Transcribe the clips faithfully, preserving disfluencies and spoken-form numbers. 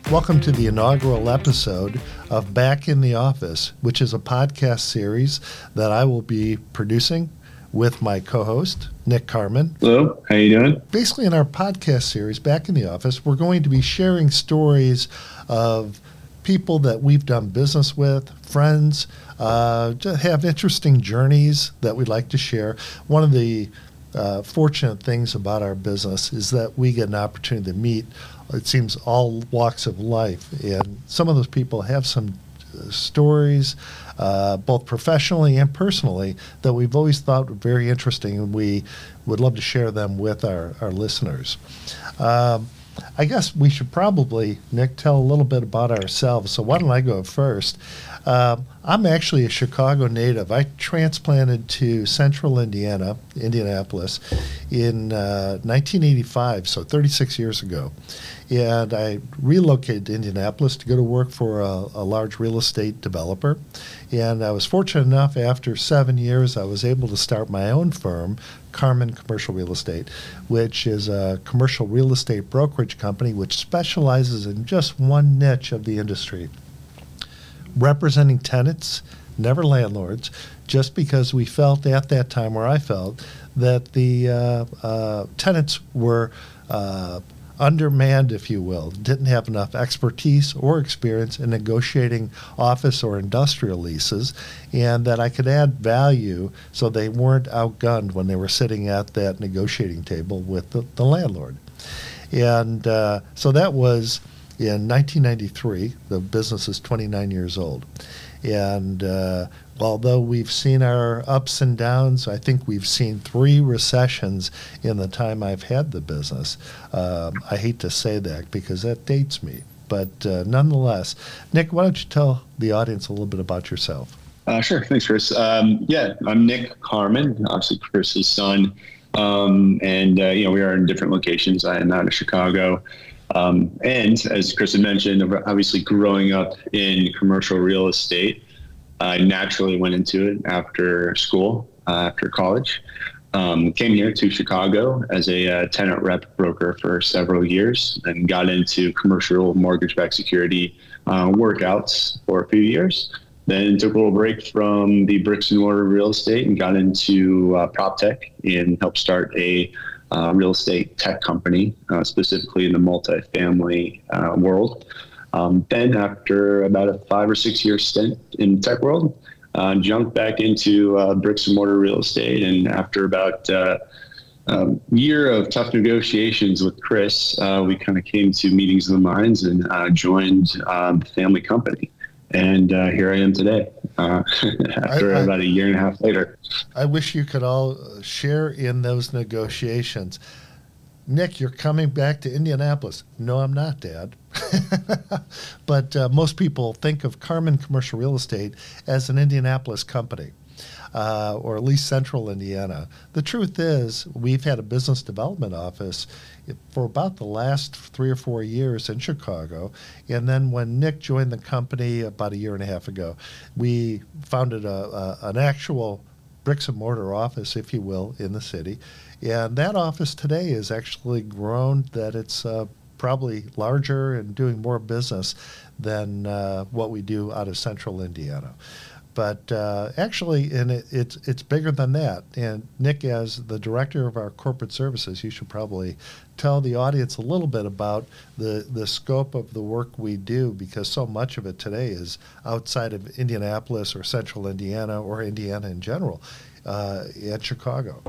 Welcome to the inaugural episode of Back in the Office, which is a podcast series that I will be producing with my co-host, Nick Carmen. Hello, how you doing? Basically, in our podcast series, Back in the Office, we're going to be sharing stories of people that we've done business with, friends, uh, just have interesting journeys that we'd like to share. One of the uh, fortunate things about our business is that we get an opportunity to meet, it seems, all walks of life. And some of those people have some uh, stories, uh, both professionally and personally, that we've always thought were very interesting, and we would love to share them with our, our listeners. Um, I guess we should probably, Nick, tell a little bit about ourselves. So why don't I go first? Um, I'm actually a Chicago native. I transplanted to central Indiana, Indianapolis, in uh, nineteen eighty-five, so thirty-six years ago. And I relocated to Indianapolis to go to work for a, a large real estate developer. And I was fortunate enough, after seven years, I was able to start my own firm, Carmen Commercial Real Estate, which is a commercial real estate brokerage company which specializes in just one niche of the industry, representing tenants, never landlords, just because we felt at that time, or I felt, that the uh, uh, tenants were uh, undermanned, if you will, didn't have enough expertise or experience in negotiating office or industrial leases, and that I could add value so they weren't outgunned when they were sitting at that negotiating table with the, the landlord. And uh, so that was in nineteen ninety-three. The business is twenty-nine years old. And uh, although we've seen our ups and downs, I think we've seen three recessions in the time I've had the business. Um, I hate to say that because that dates me. But uh, nonetheless, Nick, why don't you tell the audience a little bit about yourself? Uh, sure. Thanks, Chris. Um, yeah, I'm Nick Carmen, obviously Chris's son. Um, and, uh, you know, we are in different locations. I am out of Chicago. Um, and as Chris had mentioned, obviously growing up in commercial real estate, I naturally went into it after school, uh, after college. Um, came here to Chicago as a uh, tenant rep broker for several years and got into commercial mortgage-backed security uh, workouts for a few years. Then took a little break from the bricks and mortar real estate and got into uh, prop tech and helped start a Uh, real estate tech company, uh, specifically in the multifamily uh, world. Um, then after about a five or six year stint in the tech world, uh, jumped back into uh, bricks and mortar real estate. And after about uh, a year of tough negotiations with Chris, uh, we kind of came to meetings of the minds and uh, joined uh, the family company. And uh, here I am today, uh, after I, I, about a year and a half later. I wish you could all share in those negotiations. Nick, you're coming back to Indianapolis. No, I'm not, Dad. But uh, most people think of Carmen Commercial Real Estate as an Indianapolis company, uh, or at least central Indiana. The truth is, we've had a business development office for about the last three or four years in Chicago. And then when Nick joined the company about a year and a half ago, we founded a, a, an actual bricks and mortar office, if you will, in the city. And that office today has actually grown that it's uh, probably larger and doing more business than uh, what we do out of central Indiana. But uh, actually, and it, it's it's bigger than that. And Nick, as the director of our corporate services, you should probably tell the audience a little bit about the, the scope of the work we do, because so much of it today is outside of Indianapolis or central Indiana or Indiana in general, uh, at Chicago.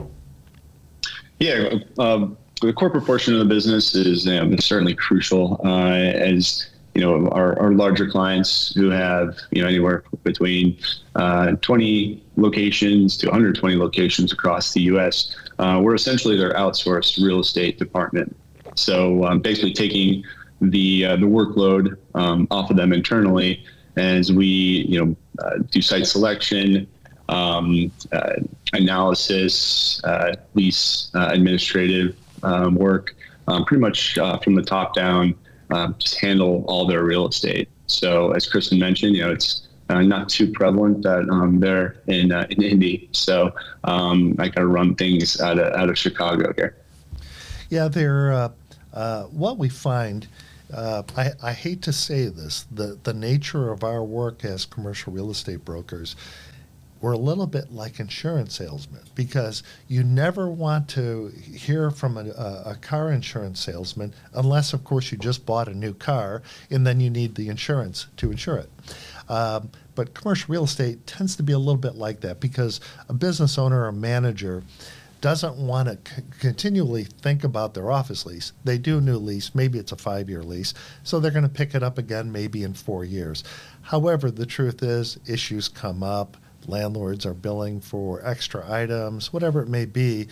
Yeah, um, the corporate portion of the business is you know, certainly crucial uh, as you know, our, our larger clients who have, you know, anywhere between uh, twenty locations to one hundred twenty locations across the U S, uh, we're essentially their outsourced real estate department. So um, basically taking the uh, the workload um, off of them internally as we, you know, uh, do site selection, um, uh, analysis, uh, lease uh, administrative um, work, um, pretty much uh, from the top down. Um, just handle all their real estate. So as Kristen mentioned, you know, it's uh, not too prevalent that um, they're in uh, in Indy. So um, I kind of run things out of out of Chicago here. Yeah, they're uh, uh, what we find uh, I, I hate to say this, the, the nature of our work as commercial real estate brokers, we're a little bit like insurance salesmen because you never want to hear from a, a, a car insurance salesman unless, of course, you just bought a new car and then you need the insurance to insure it. Um, but commercial real estate tends to be a little bit like that because a business owner or manager doesn't want to c- continually think about their office lease. They do a new lease, maybe it's a five-year lease, so they're going to pick it up again maybe in four years. However, the truth is issues come up. Landlords are billing for extra items, whatever it may be.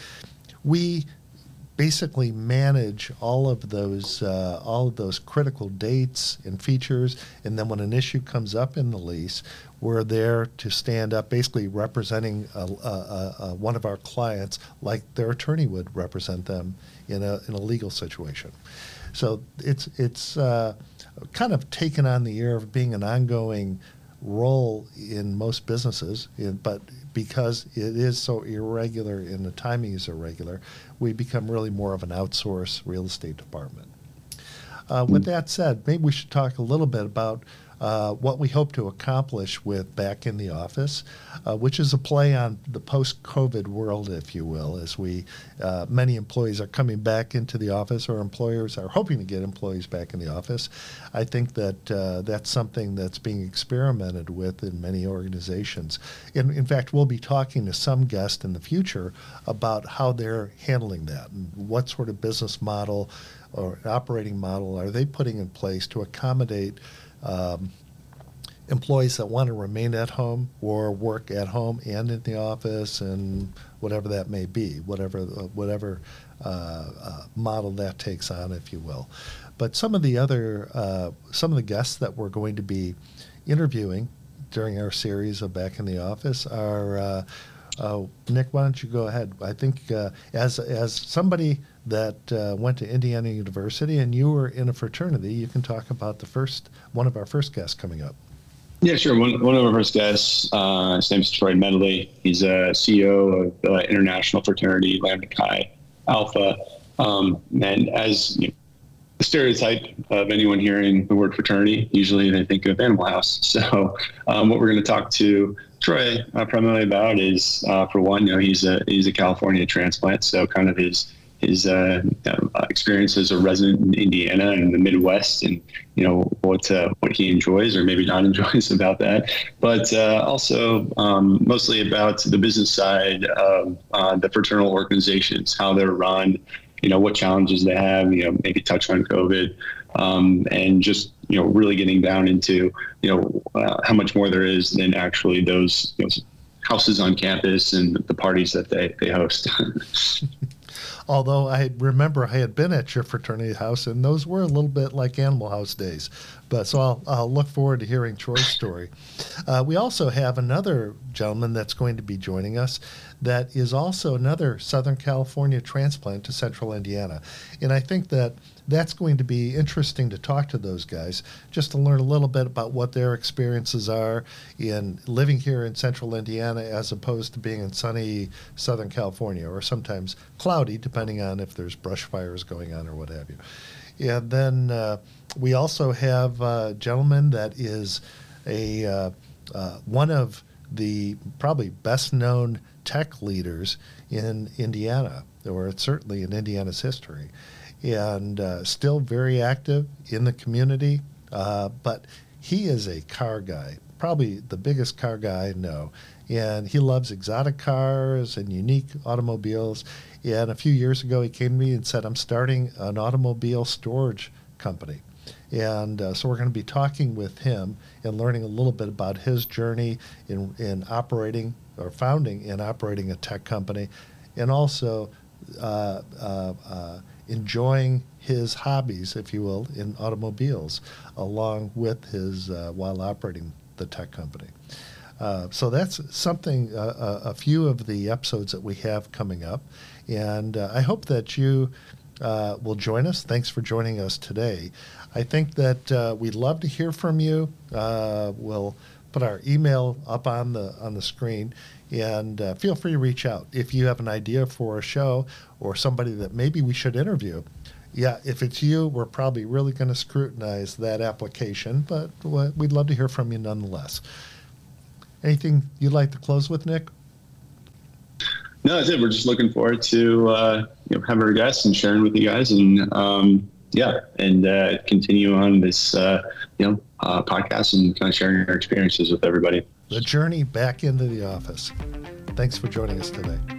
We basically manage all of those uh, all of those critical dates and features, and then when an issue comes up in the lease, we're there to stand up, basically representing a, a, a, one of our clients like their attorney would represent them in a in a legal situation. So it's it's uh, kind of taken on the air of being an ongoing role in most businesses, in, but because it is so irregular and the timing is irregular, we become really more of an outsourced real estate department. Uh, with that said, maybe we should talk a little bit about uh, what we hope to accomplish with Back in the Office, uh, which is a play on the post-COVID world, if you will, as we uh, many employees are coming back into the office, or employers are hoping to get employees back in the office. I think that uh, that's something that's being experimented with in many organizations. In, in fact, we'll be talking to some guests in the future about how they're handling that and what sort of business model or operating model are they putting in place to accommodate um, employees that want to remain at home or work at home and in the office, and whatever that may be, whatever uh, whatever uh, uh, model that takes on, if you will. But some of the other uh, some of the guests that we're going to be interviewing during our series of Back in the Office are uh, uh, Nick. Why don't you go ahead? I think uh, as as somebody that uh, went to Indiana University and you were in a fraternity, you can talk about the first one of our first guests coming up. Yeah, sure. One, one of our first guests, uh, his name's Troy Medley. He's a C E O of uh, international fraternity Lambda Chi Alpha. Um, and as you know, the stereotype of anyone hearing the word fraternity, usually they think of Animal House. So um, what we're going to talk to Troy uh, primarily about is, uh, for one, you know, he's a he's a California transplant, so kind of his his uh, experience as a resident in Indiana and the Midwest, and you know what uh, what he enjoys or maybe not enjoys about that, but uh, also um, mostly about the business side of uh, the fraternal organizations, how they're run, you know what challenges they have, you know maybe touch on COVID, um, and just you know really getting down into you know uh, how much more there is than actually those you know, houses on campus and the parties that they they host. Although I remember I had been at your fraternity house, and those were a little bit like Animal House days. But so I'll, I'll look forward to hearing Troy's story. Uh, we also have another gentleman that's going to be joining us that is also another Southern California transplant to Central Indiana. And I think that that's going to be interesting to talk to those guys, just to learn a little bit about what their experiences are in living here in Central Indiana as opposed to being in sunny Southern California, or sometimes cloudy, depending on if there's brush fires going on or what have you. And then uh, we also have a gentleman that is a uh, uh, one of the probably best known tech leaders in Indiana, or certainly in Indiana's history, and uh, still very active in the community. Uh, but he is a car guy, probably the biggest car guy I know. And he loves exotic cars and unique automobiles. And a few years ago, he came to me and said, I'm starting an automobile storage company. And uh, so we're going to be talking with him and learning a little bit about his journey in, in operating or founding and operating a tech company, and also uh, uh, uh, enjoying his hobbies, if you will, in automobiles, along with his uh, while operating the tech company. Uh, so that's something, uh, a, a few of the episodes that we have coming up. And uh, I hope that you uh, will join us. Thanks for joining us today. I think that uh, we'd love to hear from you. Uh, we'll put our email up on the on the screen, and uh, feel free to reach out if you have an idea for a show or somebody that maybe we should interview. Yeah, if it's you, we're probably really going to scrutinize that application, but we'd love to hear from you nonetheless. Anything you'd like to close with, Nick? No, that's it. We're just looking forward to uh, you know, having our guests and sharing with you guys, and um, yeah, and uh, continue on this uh, you know uh, podcast and kind of sharing our experiences with everybody. The journey back into the office. Thanks for joining us today.